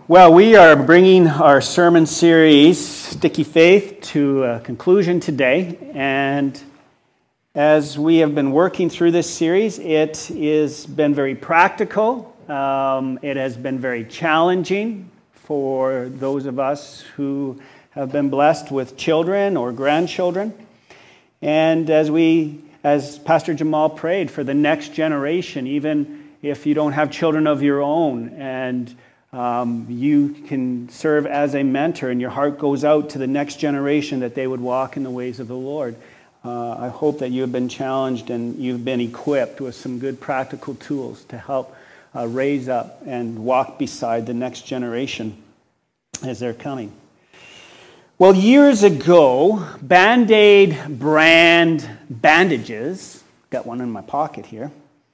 Well, we are bringing our sermon series, Sticky Faith, to a conclusion today. And as we have been working through this series, it has been very practical. It has been very challenging for those of us who have been blessed with children or grandchildren. And as Pastor Jamal prayed for the next generation, even if you don't have children of your own, and you can serve as a mentor, and your heart goes out to the next generation that they would walk in the ways of the Lord. I hope that you have been challenged and you've been equipped with some good practical tools to help raise up and walk beside the next generation as they're coming. Well, years ago, Band-Aid brand bandages, got one in my pocket here,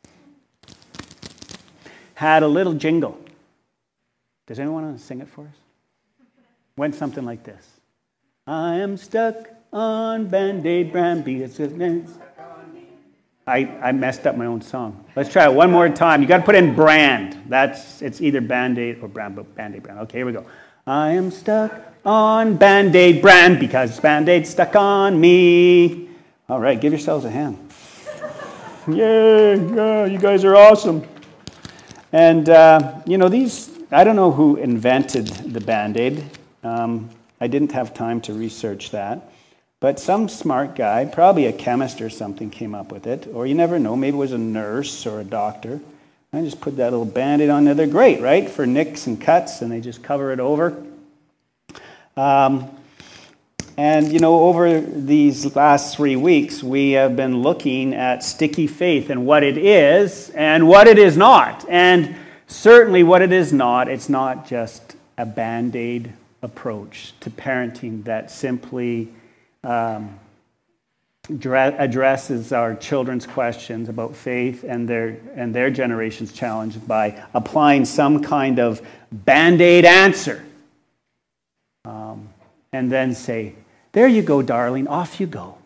had a little jingle. Does anyone want to sing it for us? Went something like this. I am stuck on Band-Aid brand because I messed up my own song. Let's try it one more time. You got to put in brand. It's either Band-Aid or Band-Aid brand. Okay, here we go. I am stuck on Band-Aid brand because Band-Aid stuck on me. All right, give yourselves a hand. Yay, yeah, you guys are awesome. And, these... I don't know who invented the Band-Aid. I didn't have time to research that. But some smart guy, probably a chemist or something, came up with it. Or you never know, maybe it was a nurse or a doctor. I just put that little Band-Aid on there. They're great, right? For nicks and cuts, and they just cover it over. Over these last 3 weeks, we have been looking at sticky faith and what it is and what it is not. And certainly what it is not, it's not just a Band-Aid approach to parenting that simply addresses our children's questions about faith and their generation's challenge by applying some kind of Band-Aid answer. And then say, there you go, darling, off you go.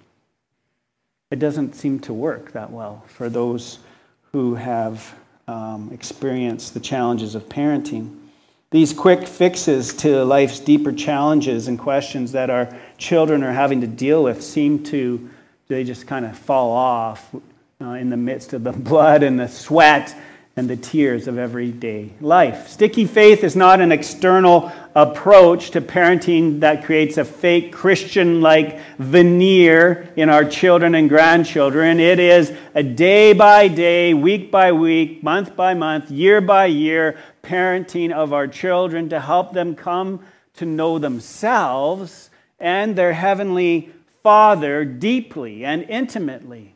It doesn't seem to work that well for those who have experience the challenges of parenting. These quick fixes to life's deeper challenges and questions that our children are having to deal with they just kind of fall off in the midst of the blood and the sweat and the tears of everyday life. Sticky faith is not an external approach to parenting that creates a fake Christian-like veneer in our children and grandchildren. It is a day by day, week by week, month by month, year by year parenting of our children to help them come to know themselves and their Heavenly Father deeply and intimately.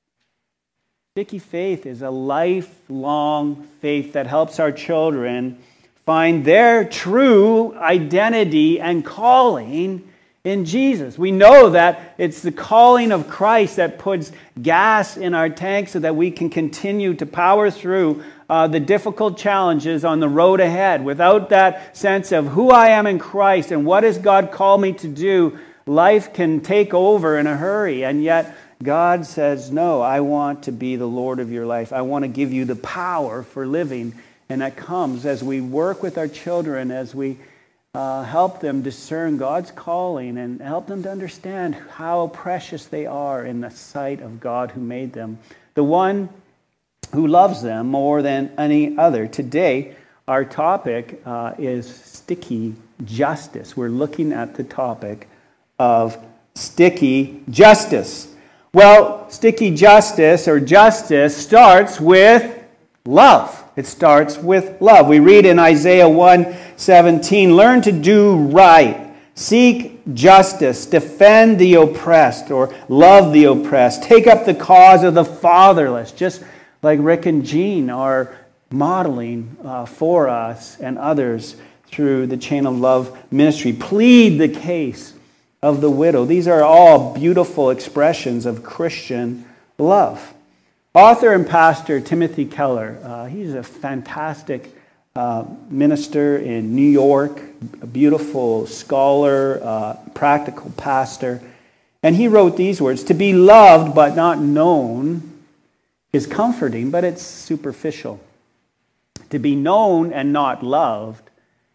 Sticky faith is a lifelong faith that helps our children find their true identity and calling in Jesus. We know that it's the calling of Christ that puts gas in our tank so that we can continue to power through the difficult challenges on the road ahead. Without that sense of who I am in Christ and what has God called me to do, life can take over in a hurry. And yet God says, no, I want to be the Lord of your life. I want to give you the power for living. And that comes as we work with our children, as we help them discern God's calling and help them to understand how precious they are in the sight of God who made them, the one who loves them more than any other. Today, our topic is sticky justice. We're looking at the topic of sticky justice. Well, sticky justice or justice starts with love. It starts with love. We read in Isaiah 1:17, learn to do right, seek justice, defend the oppressed or love the oppressed, take up the cause of the fatherless, just like Rick and Jean are modeling for us and others through the Chain of Love ministry. Plead the case of the widow. These are all beautiful expressions of Christian love. Author and pastor Timothy Keller, he's a fantastic minister in New York, a beautiful scholar, practical pastor. And he wrote these words, to be loved but not known is comforting, but it's superficial. To be known and not loved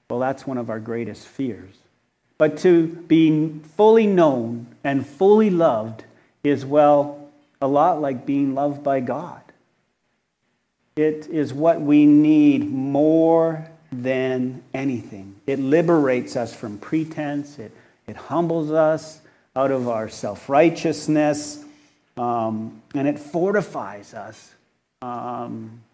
Well, that's one of our greatest fears. But to be fully known and fully loved is, well, a lot like being loved by God. It is what we need more than anything. It liberates us from pretense. It humbles us out of our self-righteousness. And it fortifies us for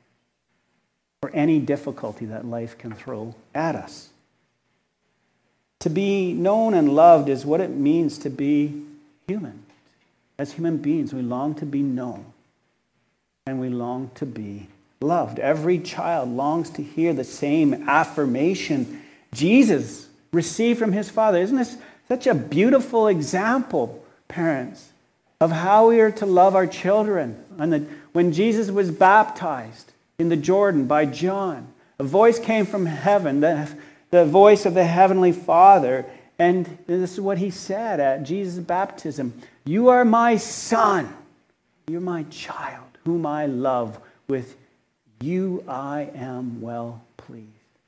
any difficulty that life can throw at us. To be known and loved is what it means to be human. As human beings, we long to be known and we long to be loved. Every child longs to hear the same affirmation Jesus received from his Father. Isn't this such a beautiful example, parents, of how we are to love our children? And when Jesus was baptized in the Jordan by John, a voice came from heaven, the voice of the Heavenly Father, and this is what he said at Jesus' baptism: "You are my son, you're my child, whom I love. With you I am well pleased."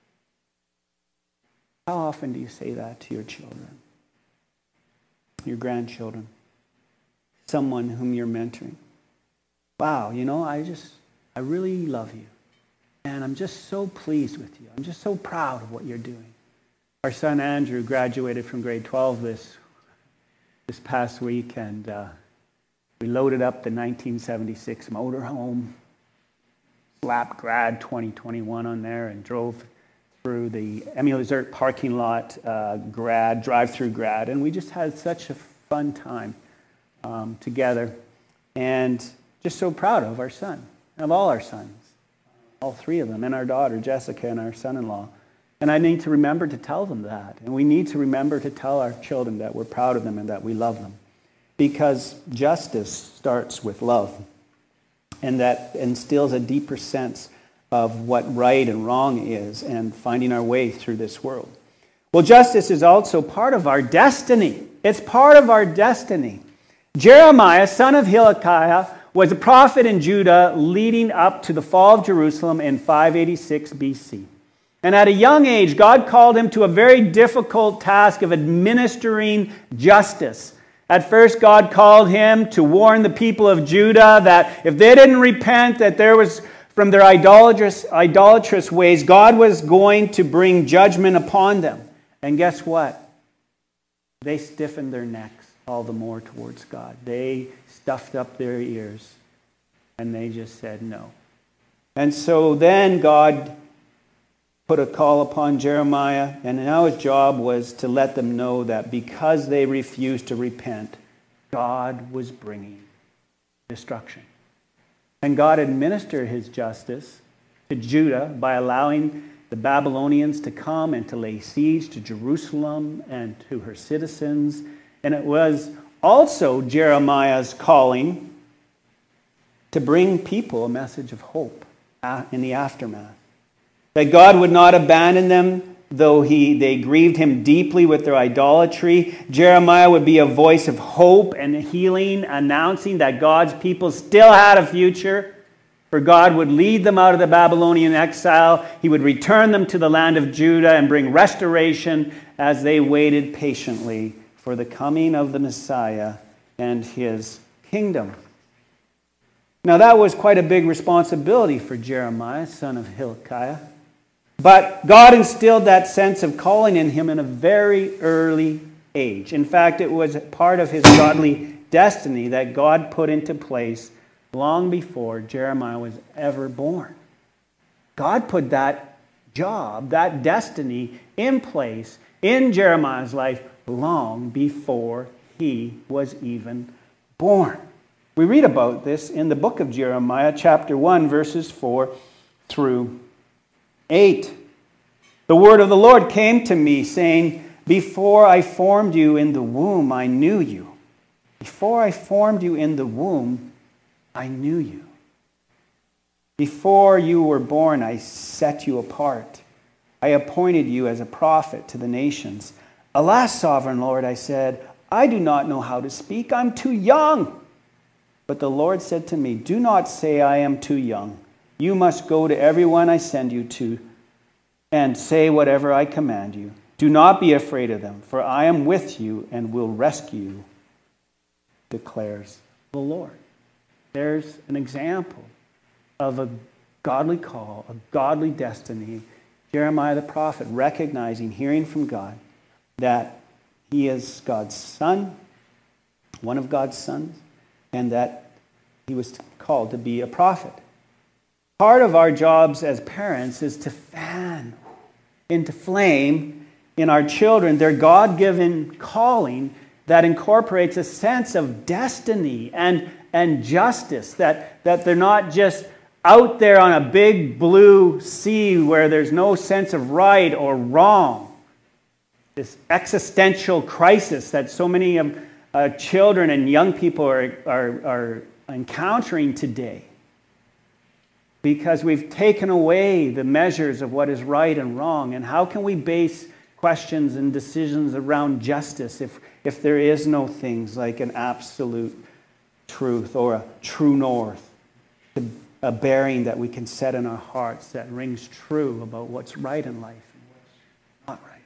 How often do you say that to your children, your grandchildren, someone whom you're mentoring? Wow, I really love you. And I'm just so pleased with you. I'm just so proud of what you're doing. Our son Andrew graduated from grade 12 this past week, and we loaded up the 1976 motorhome, slapped Grad 2021 on there, and drove through the Emile Zert parking lot, drive-through Grad, and we just had such a fun time together, and just so proud of our son, of all our sons. All three of them, and our daughter, Jessica, and our son-in-law. And I need to remember to tell them that. And we need to remember to tell our children that we're proud of them and that we love them. Because justice starts with love. And that instills a deeper sense of what right and wrong is and finding our way through this world. Well, justice is also part of our destiny. It's part of our destiny. Jeremiah, son of Hilkiah, was a prophet in Judah leading up to the fall of Jerusalem in 586 BC. And at a young age, God called him to a very difficult task of administering justice. At first, God called him to warn the people of Judah that if they didn't repent, that there was, from their idolatrous ways, God was going to bring judgment upon them. And guess what? They stiffened their necks all the more towards God. They stuffed up their ears, and they just said no. And so then God put a call upon Jeremiah, and now his job was to let them know that because they refused to repent, God was bringing destruction. And God administered his justice to Judah by allowing the Babylonians to come and to lay siege to Jerusalem and to her citizens. And it was also Jeremiah's calling to bring people a message of hope in the aftermath. That God would not abandon them, though they grieved him deeply with their idolatry. Jeremiah would be a voice of hope and healing, announcing that God's people still had a future. For God would lead them out of the Babylonian exile. He would return them to the land of Judah and bring restoration as they waited patiently for the coming of the Messiah and his kingdom. Now that was quite a big responsibility for Jeremiah, son of Hilkiah. But God instilled that sense of calling in him in a very early age. In fact, it was part of his godly destiny that God put into place long before Jeremiah was ever born. God put that job, that destiny in place in Jeremiah's life long before he was even born. We read about this in the book of Jeremiah, chapter 1, verses 4 through 8. The word of the Lord came to me, saying, "Before I formed you in the womb, I knew you. Before I formed you in the womb, I knew you. Before you were born, I set you apart. I appointed you as a prophet to the nations. Alas, sovereign Lord, I said, I do not know how to speak. I'm too young." But the Lord said to me, "Do not say I am too young. You must go to everyone I send you to, and say whatever I command you. Do not be afraid of them, for I am with you and will rescue you, declares the Lord. There's an example of a godly call, a godly destiny. Jeremiah the prophet recognizing, hearing from God, that he is God's son, one of God's sons, and that he was called to be a prophet. Part of our jobs as parents is to fan into flame in our children their God-given calling that incorporates a sense of destiny and justice, that they're not just out there on a big blue sea where there's no sense of right or wrong. This existential crisis that so many children and young people are encountering today, because we've taken away the measures of what is right and wrong. And how can we base questions and decisions around justice if there is no things like an absolute truth or a true north, a bearing that we can set in our hearts that rings true about what's right in life and what's not right?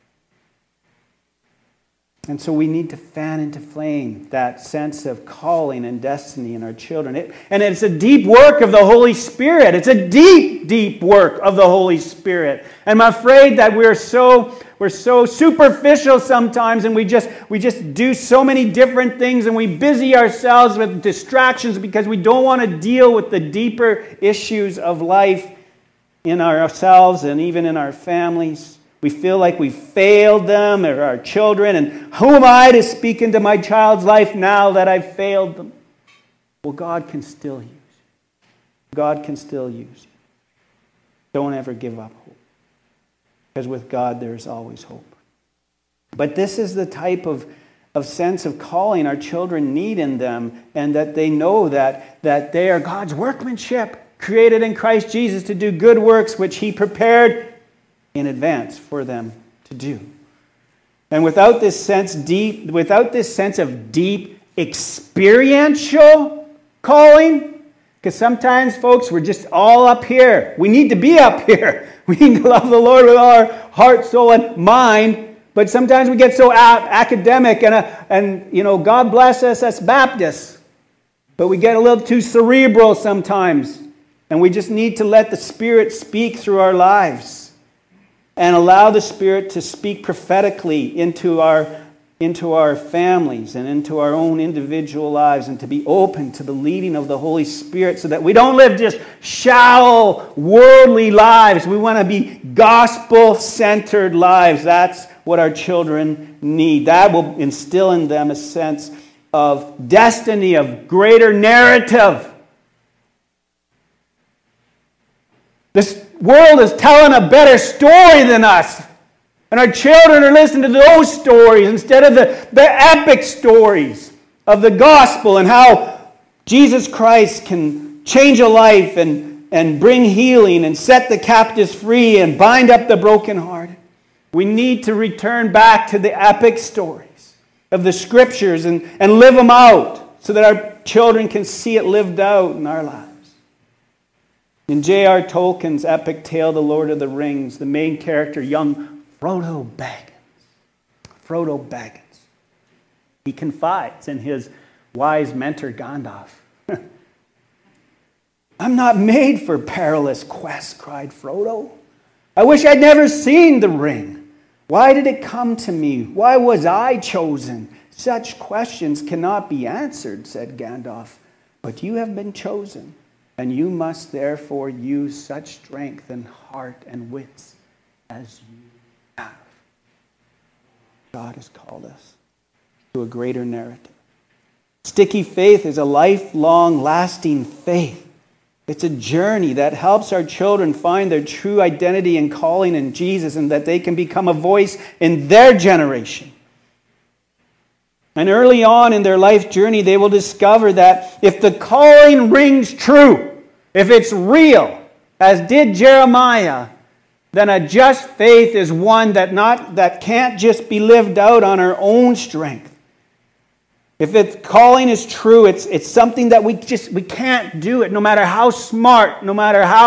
And so we need to fan into flame that sense of calling and destiny in our children. And it's a deep work of the Holy Spirit. It's a deep, deep work of the Holy Spirit. And I'm afraid that we're so superficial sometimes, and we just do so many different things, and we busy ourselves with distractions because we don't want to deal with the deeper issues of life in ourselves and even in our families. We feel like we failed them or our children, and who am I to speak into my child's life now that I've failed them? Well, God can still use you. God can still use you. Don't ever give up hope, because with God there is always hope. But this is the type of sense of calling our children need in them, and that they know that they are God's workmanship, created in Christ Jesus to do good works which He prepared in advance for them to do. And without this sense of deep experiential calling, because sometimes, folks, we're just all up here. We need to be up here. We need to love the Lord with our heart, soul, and mind. But sometimes we get so academic and God bless us Baptists. But we get a little too cerebral sometimes. And we just need to let the Spirit speak through our lives. And allow the Spirit to speak prophetically into our families and into our own individual lives, and to be open to the leading of the Holy Spirit so that we don't live just shallow, worldly lives. We want to be gospel-centered lives. That's what our children need. That will instill in them a sense of destiny, of greater narrative. This world is telling a better story than us. And our children are listening to those stories instead of the epic stories of the gospel and how Jesus Christ can change a life and bring healing and set the captives free and bind up the brokenhearted. We need to return back to the epic stories of the Scriptures and live them out so that our children can see it lived out in our lives. In J.R. Tolkien's epic tale, The Lord of the Rings, the main character, young Frodo Baggins, he confides in his wise mentor, Gandalf. "I'm not made for perilous quests," cried Frodo. "I wish I'd never seen the ring. Why did it come to me? Why was I chosen? Such questions cannot be answered," said Gandalf. "But you have been chosen. And you must therefore use such strength and heart and wits as you have." God has called us to a greater narrative. Sticky faith is a lifelong, lasting faith. It's a journey that helps our children find their true identity and calling in Jesus, and that they can become a voice in their generation. And early on in their life journey, they will discover that if the calling rings true, if it's real, as did Jeremiah, then a just faith is one that can't just be lived out on our own strength. If the calling is true, it's something that we can't do it, no matter how smart, no matter how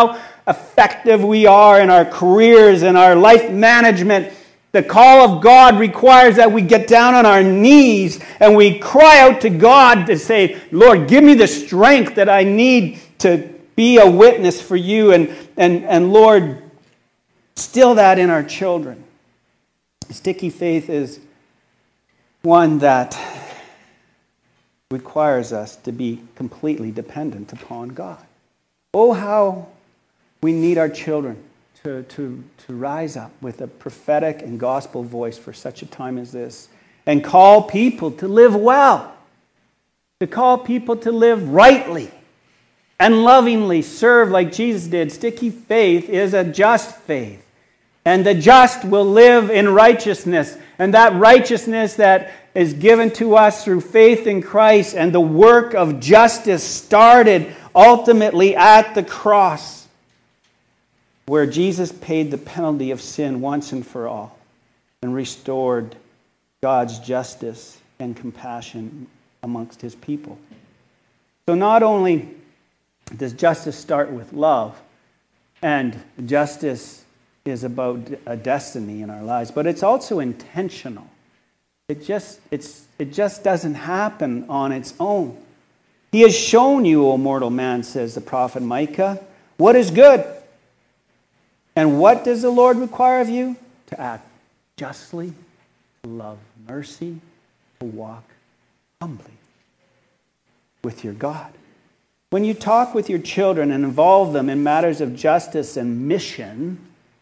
effective we are in our careers and our life management, the call of God requires that we get down on our knees and we cry out to God to say, Lord, give me the strength that I need to be a witness for you. And Lord, still that in our children. Sticky faith is one that requires us to be completely dependent upon God. Oh, how we need our children to rise up with a prophetic and gospel voice for such a time as this and call people to live well, to call people to live rightly and lovingly serve like Jesus did. Sticky faith is a just faith. And the just will live in righteousness. And that righteousness that is given to us through faith in Christ and the work of justice started ultimately at the cross, where Jesus paid the penalty of sin once and for all and restored God's justice and compassion amongst his people. So not only does justice start with love, and justice is about a destiny in our lives, but it's also intentional. It just doesn't happen on its own. He has shown you, O mortal man, says the prophet Micah, what is good. And what does the Lord require of you? To act justly, to love mercy, to walk humbly with your God. When you talk with your children and involve them in matters of justice and mission,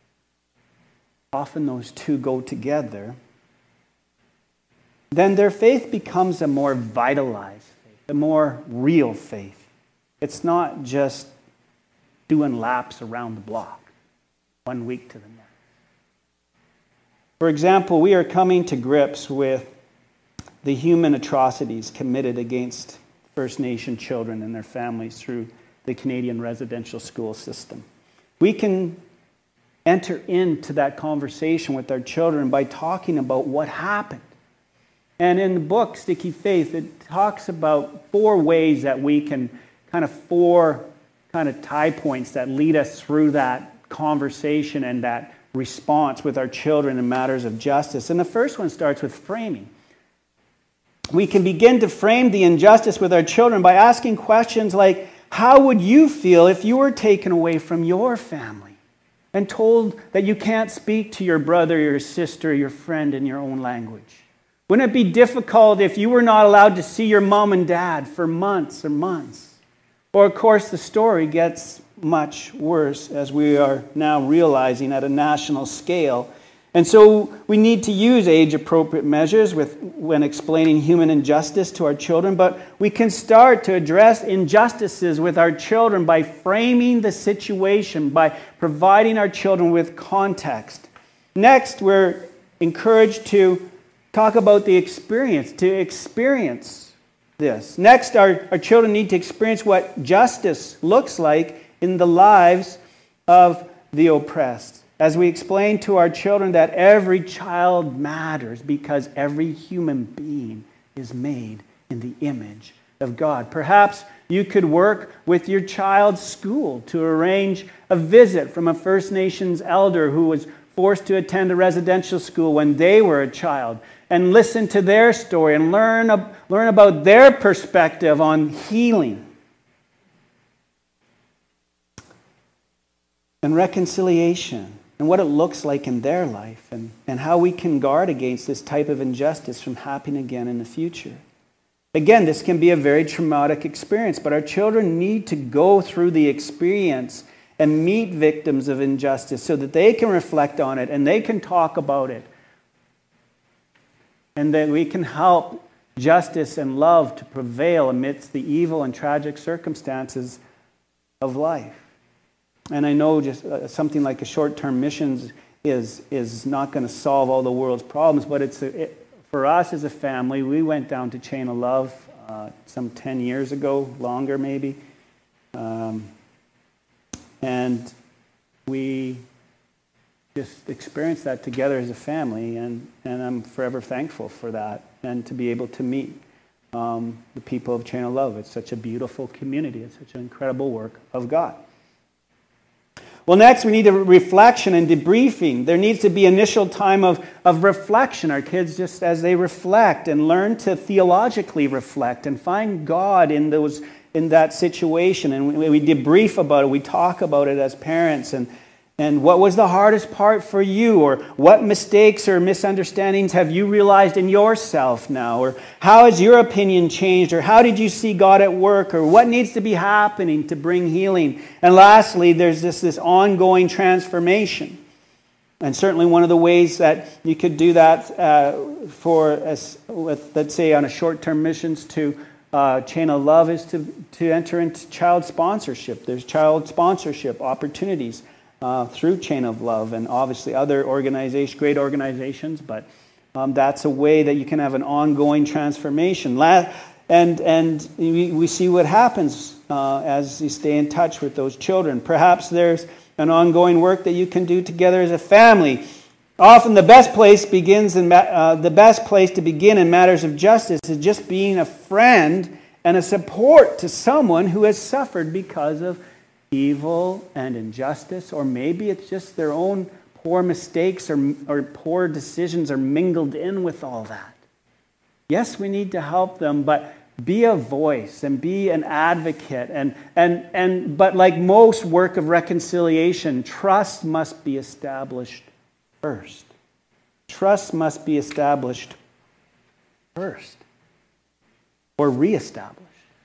often those two go together, then their faith becomes a more vitalized faith, a more real faith. It's not just doing laps around the block, one week to the next. For example, we are coming to grips with the human atrocities committed against First Nation children and their families through the Canadian residential school system. We can enter into that conversation with our children by talking about what happened. And in the book, Sticky Faith, it talks about 4 ways that we can four tie points that lead us through that conversation and that response with our children in matters of justice. And the first one starts with framing. We can begin to frame the injustice with our children by asking questions like, how would you feel if you were taken away from your family and told that you can't speak to your brother, your sister, your friend in your own language? Wouldn't it be difficult if you were not allowed to see your mom and dad for months or months? Or, of course, the story gets much worse, as we are now realizing at a national scale. And so we need to use age-appropriate measures when explaining human injustice to our children, but we can start to address injustices with our children by framing the situation, by providing our children with context. Next, we're encouraged to talk about the experience, to experience this. Next, our children need to experience what justice looks like in the lives of the oppressed. As we explain to our children that every child matters because every human being is made in the image of God. Perhaps you could work with your child's school to arrange a visit from a First Nations elder who was forced to attend a residential school when they were a child, and listen to their story and learn about their perspective on healing and reconciliation, and what it looks like in their life, and how we can guard against this type of injustice from happening again in the future. Again, this can be a very traumatic experience, but our children need to go through the experience and meet victims of injustice so that they can reflect on it and they can talk about it. And that we can help justice and love to prevail amidst the evil and tragic circumstances of life. And I know just something like a short-term missions is not going to solve all the world's problems, but for us as a family, we went down to Chain of Love some 10 years ago, longer maybe, and we just experienced that together as a family, and I'm forever thankful for that, and to be able to meet the people of Chain of Love. It's such a beautiful community. It's such an incredible work of God. Well, next we need a reflection and debriefing. There needs to be initial time of reflection. Our kids, just as they reflect and learn to theologically reflect and find God in that situation. And we debrief about it. We talk about it as parents. And what was the hardest part for you? Or what mistakes or misunderstandings have you realized in yourself now? Or how has your opinion changed? Or how did you see God at work? Or what needs to be happening to bring healing? And lastly, there's this ongoing transformation. And certainly one of the ways that you could do that let's say, on a short-term missions to Chain of Love is to enter into child sponsorship. There's child sponsorship opportunities through Chain of Love and obviously other great organizations, but that's a way that you can have an ongoing transformation. And we see what happens as you stay in touch with those children. Perhaps there's an ongoing work that you can do together as a family. Often the best place to begin in matters of justice is just being a friend and a support to someone who has suffered because of evil and injustice, or maybe it's just their own poor mistakes or poor decisions are mingled in with all that. Yes, we need to help them, but be a voice and be an advocate. But like most work of reconciliation, trust must be established first. Trust must be established first, or reestablished.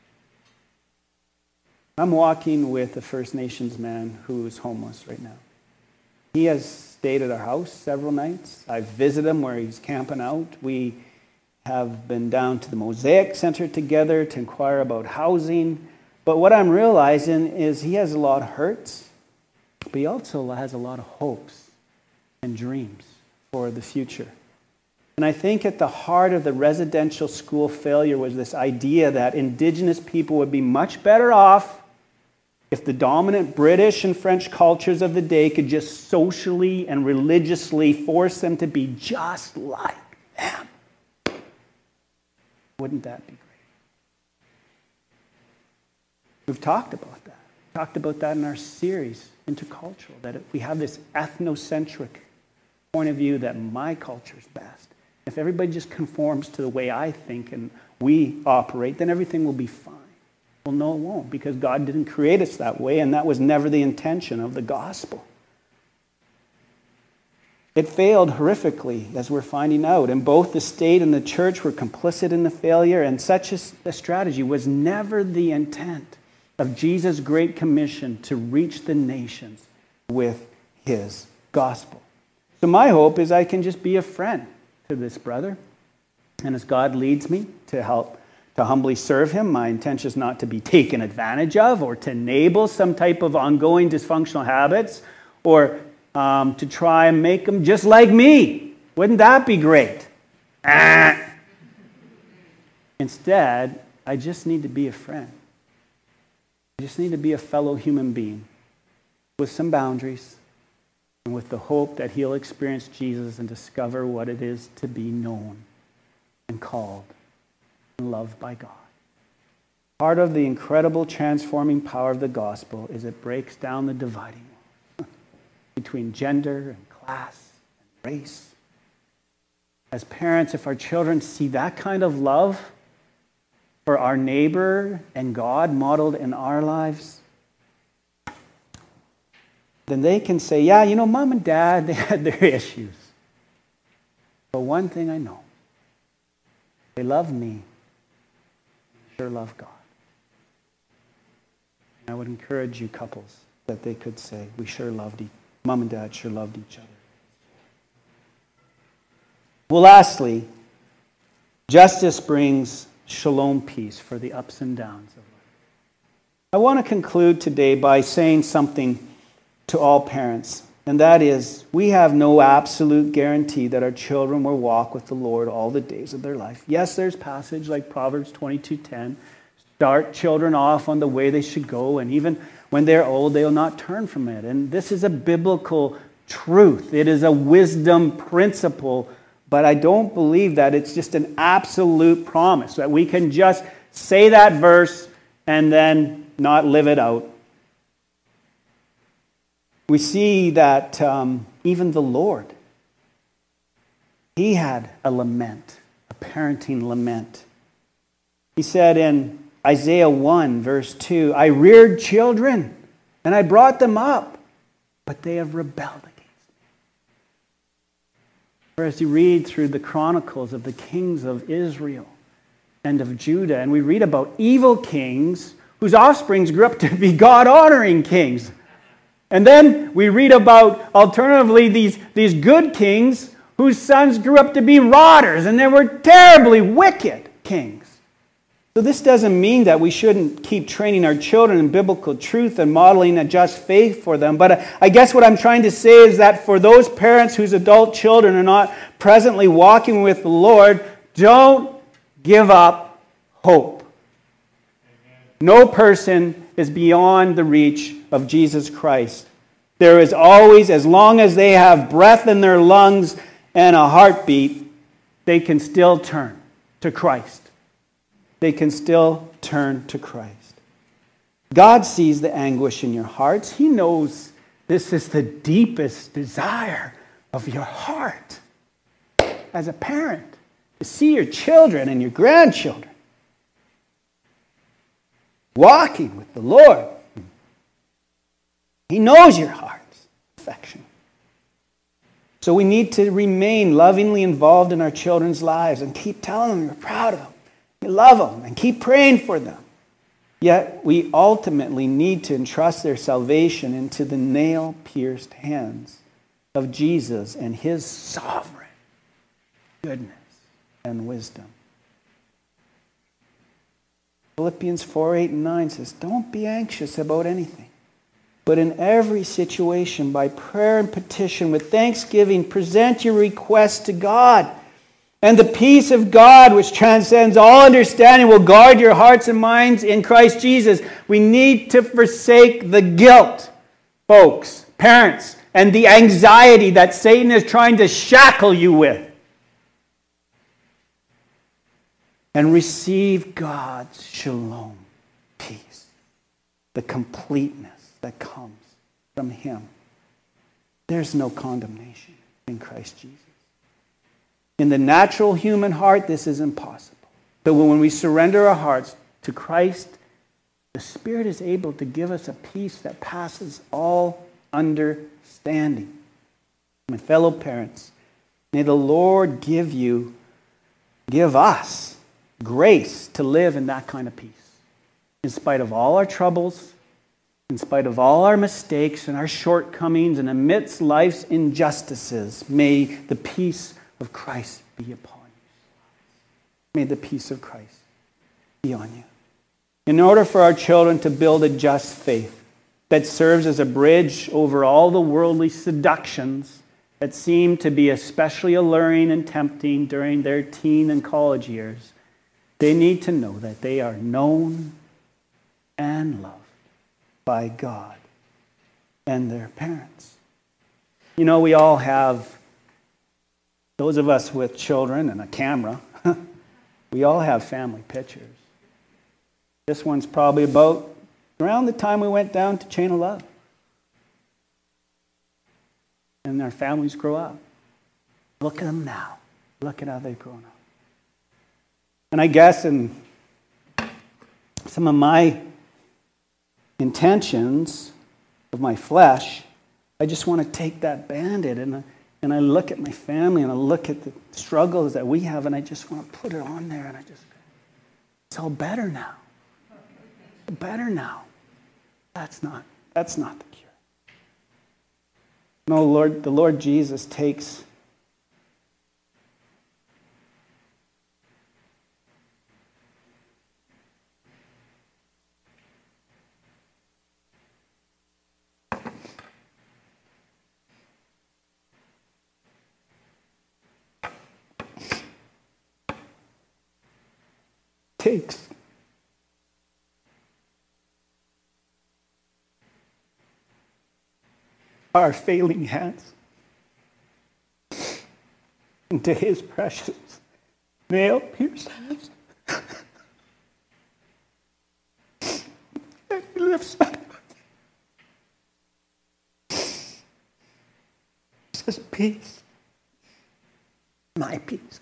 I'm walking with a First Nations man who is homeless right now. He has stayed at our house several nights. I've visited him where he's camping out. We have been down to the Mosaic Center together to inquire about housing. But what I'm realizing is he has a lot of hurts, but he also has a lot of hopes and dreams for the future. And I think at the heart of the residential school failure was this idea that Indigenous people would be much better off if the dominant British and French cultures of the day could just socially and religiously force them to be just like them. Wouldn't that be great? We've talked about that. We talked about that in our series, Intercultural, that we have this ethnocentric point of view that my culture is best. If everybody just conforms to the way I think and we operate, then everything will be fine. Well, no, it won't, because God didn't create us that way, and that was never the intention of the gospel. It failed horrifically, as we're finding out, and both the state and the church were complicit in the failure, and such a strategy was never the intent of Jesus' great commission to reach the nations with his gospel. So my hope is I can just be a friend to this brother, and as God leads me to humbly serve him, my intention is not to be taken advantage of or to enable some type of ongoing dysfunctional habits or to try and make them just like me. Wouldn't that be great? Instead, I just need to be a friend. I just need to be a fellow human being with some boundaries and with the hope that he'll experience Jesus and discover what it is to be known and called and loved by God. Part of the incredible transforming power of the gospel is it breaks down the dividing wall between gender and class and race. As parents, if our children see that kind of love for our neighbor and God modeled in our lives, then they can say, yeah, you know, mom and dad, they had their issues. But one thing I know, they love me. Sure love God. And I would encourage you couples that they could say, we sure loved mom and dad sure loved each other. Well, lastly, justice brings shalom peace for the ups and downs of life. I want to conclude today by saying something to all parents, and that is, we have no absolute guarantee that our children will walk with the Lord all the days of their life. Yes, there's passage like Proverbs 22:10, start children off on the way they should go, and even when they're old, they will not turn from it. And this is a biblical truth. It is a wisdom principle, but I don't believe that it's just an absolute promise, that we can just say that verse and then not live it out. We see that even the Lord, he had a lament, a parenting lament. He said in Isaiah 1, verse 2, I reared children, and I brought them up, but they have rebelled against me. Or as you read through the chronicles of the kings of Israel and of Judah, and we read about evil kings whose offsprings grew up to be God-honoring kings. And then we read about, alternatively, these good kings whose sons grew up to be rotters, and they were terribly wicked kings. So this doesn't mean that we shouldn't keep training our children in biblical truth and modeling a just faith for them. But I guess what I'm trying to say is that for those parents whose adult children are not presently walking with the Lord, don't give up hope. No person is beyond the reach of Jesus Christ. There is always, as long as they have breath in their lungs and a heartbeat, they can still turn to Christ. They can still turn to Christ. God sees the anguish in your hearts. He knows this is the deepest desire of your heart as a parent, to see your children and your grandchildren walking with the Lord. He knows your heart's affection. So we need to remain lovingly involved in our children's lives and keep telling them you're proud of them, you love them, and keep praying for them. Yet we ultimately need to entrust their salvation into the nail-pierced hands of Jesus and his sovereign goodness and wisdom. Philippians 4, 8, and 9 says, don't be anxious about anything, but in every situation, by prayer and petition, with thanksgiving, present your requests to God. And the peace of God, which transcends all understanding, will guard your hearts and minds in Christ Jesus. We need to forsake the guilt, folks, parents, and the anxiety that Satan is trying to shackle you with. And receive God's shalom, peace, the completeness that comes from him. There's no condemnation in Christ Jesus. In the natural human heart, this is impossible. But when we surrender our hearts to Christ, the Spirit is able to give us a peace that passes all understanding. My fellow parents, may the Lord give us grace to live in that kind of peace. In spite of all our troubles, in spite of all our mistakes and our shortcomings, and amidst life's injustices, may the peace of Christ be upon you. May the peace of Christ be on you. In order for our children to build a just faith that serves as a bridge over all the worldly seductions that seem to be especially alluring and tempting during their teen and college years, they need to know that they are known and loved by God and their parents. You know, we all have, those of us with children and a camera, we all have family pictures. This one's probably about around the time we went down to Chain of Love. And our families grow up. Look at them now. Look at how they've grown up. And I guess in some of my intentions of my flesh, I just want to take that Band-Aid and I look at my family and I look at the struggles that we have and I just want to put it on there and it's all better now. It's better now. That's not the cure. No, the Lord Jesus takes our failing hands into his precious nail-pierced hands. And he lifts up peace. My peace.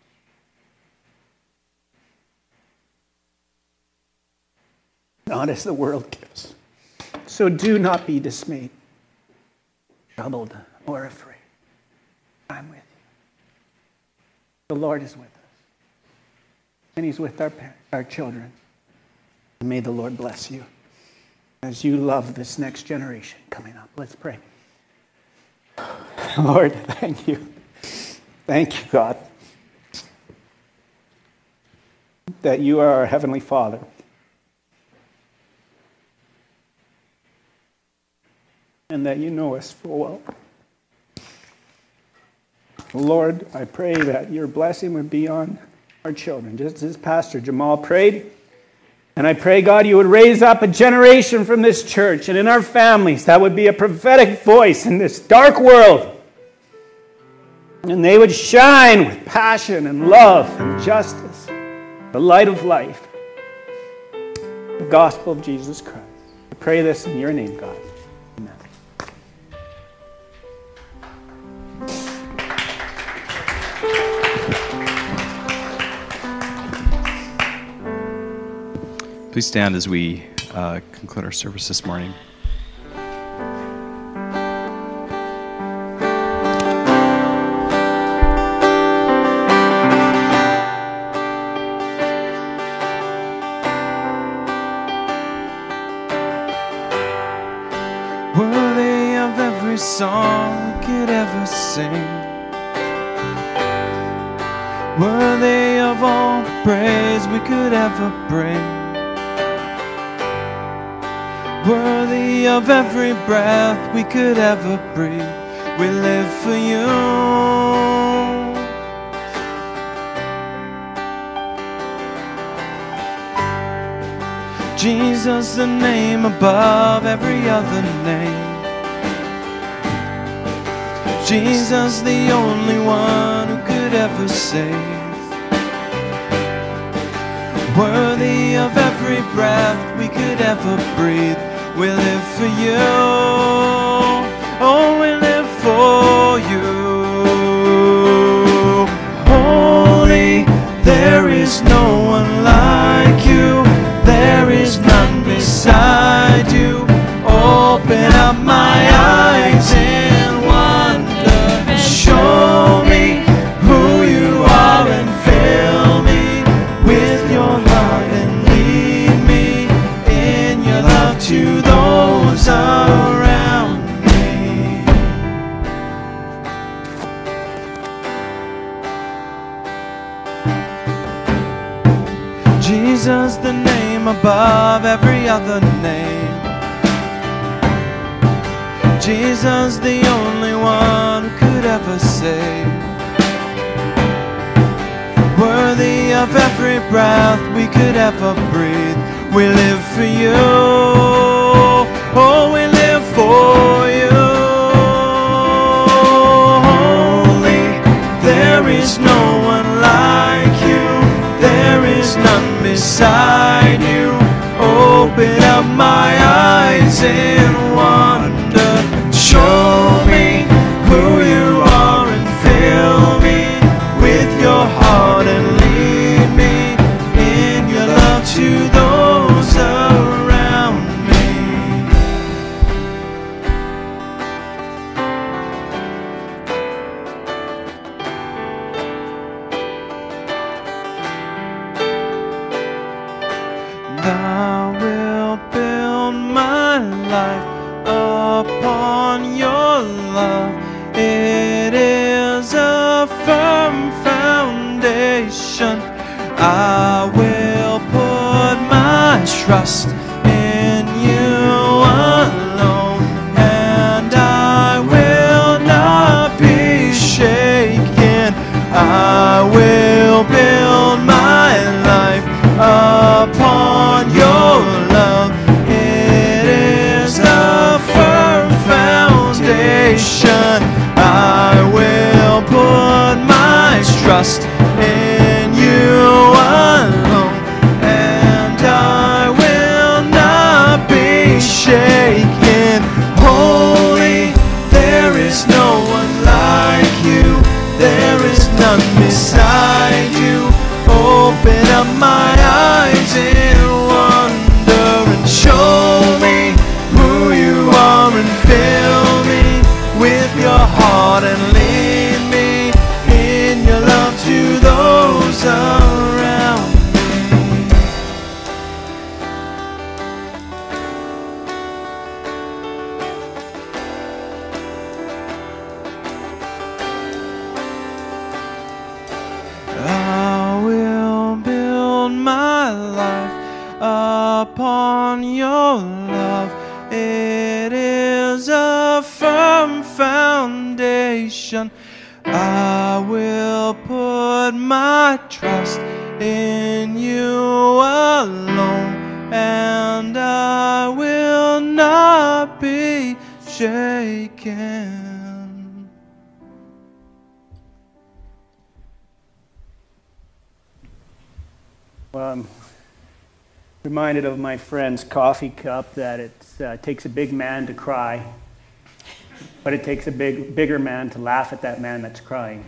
Not as the world gives. So do not be dismayed, troubled, or afraid. I'm with you. The Lord is with us. And He's with our children. And may the Lord bless you as you love this next generation coming up. Let's pray. Lord, thank you. Thank you, God, that you are our Heavenly Father. And that you know us full well. Lord, I pray that your blessing would be on our children, just as Pastor Jamal prayed. And I pray, God, you would raise up a generation from this church and in our families that would be a prophetic voice in this dark world. And they would shine with passion and love and justice, the light of life, the gospel of Jesus Christ. I pray this in your name, God. Amen. Please stand as we conclude our service this morning. Worthy of every song we could ever sing, worthy of all the praise we could ever bring, worthy of every breath we could ever breathe. We live for you. Jesus, the name above every other name. Jesus, the only one who could ever save. Worthy of every breath we could ever breathe. We live for you. Oh, we live for you. Holy, there is no one like you. There is none beside you. Open up my eyes in wonder. Show me who you are and fill me with your love and lead me in your love to those around me. Jesus, the name above every other name. Jesus, the only one who could ever save. Worthy of every breath we could ever breathe. We live for you. Oh, we live for you. Holy, there is no one like you. There is none beside you. Open up my eyes in wonder. Show me who you are and fill me with your heart and lead me in your love to those around me. And I will build my life upon your love. It is a firm foundation. I will put my trust in you alone, and I will not be shaken. I will build my life upon your love. It is a firm foundation. I will put my trust in you alone, and I will not be shaken. Holy, there is no one like beside you. Open up my eyes in wonder and show me who you are, and fill me with your heart and lead me in your love to those around me. I will build my life upon your love. It is a firm foundation. I will put my trust in you alone, and I will not be shaken. Well, I'm reminded of my friend's coffee cup that it takes a big man to cry, but it takes a bigger man to laugh at that man that's crying.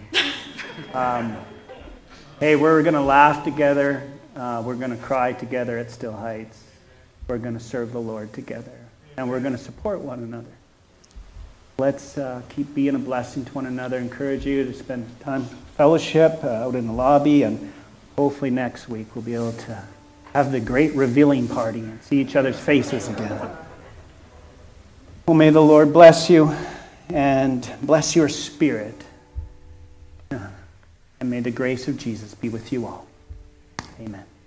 Hey, we're going to laugh together. We're going to cry together at Still Heights. We're going to serve the Lord together, and we're going to support one another. Let's keep being a blessing to one another. Encourage you to spend time fellowship out in the lobby, and hopefully next week we'll be able to have the great revealing party and see each other's faces again. Well, may the Lord bless you and bless your spirit. And may the grace of Jesus be with you all. Amen.